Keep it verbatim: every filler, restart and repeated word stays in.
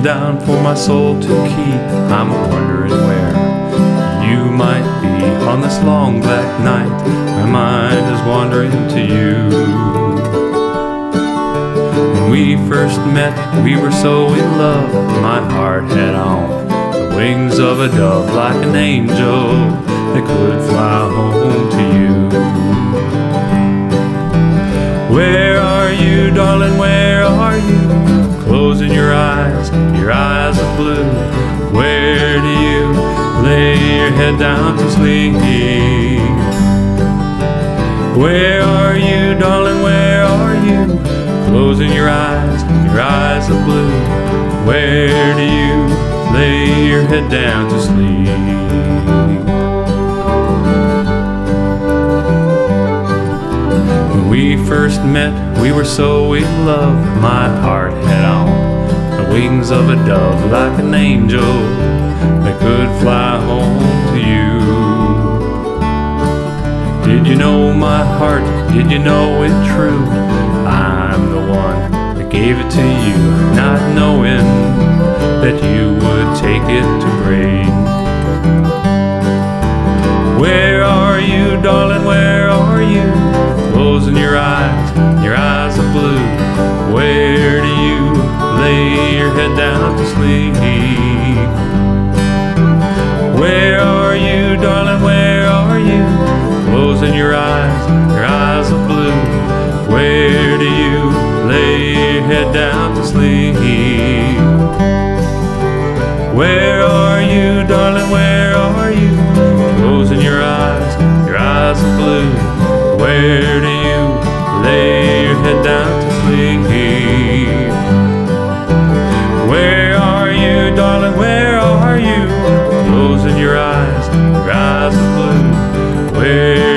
down for my soul to keep. I'm wondering where you might be on this long black night. My mind is wandering to you. When we first met, we were so in love. My heart had on the wings of a dove, like an angel that could fly home to you. Where are you, darling, where are you? Closing your eyes, your eyes of blue. Where do you lay your head down to sleep? Where are you, darling, where are you? Closing your eyes, your eyes of blue. Where do you lay your head down to sleep? When we first met, we were so in love. My heart had on the wings of a dove, like an angel that could fly home to you. Did you know my heart? Did you know it true? I'm the one that gave it to you, not knowing that you would take it to break. Where are you, darling, where are you? Closing your eyes, your eyes of blue. Where do you lay your head down to sleep? Where are you, darling, where are you? Closing your eyes, your eyes of blue. Where do you lay your head down to sleep? Where are you, darling, where are you? Closing your eyes, your eyes of blue. Where do you lay your head down to sleep? Where are you, darling, where are you? Closing your eyes, your eyes of blue. Where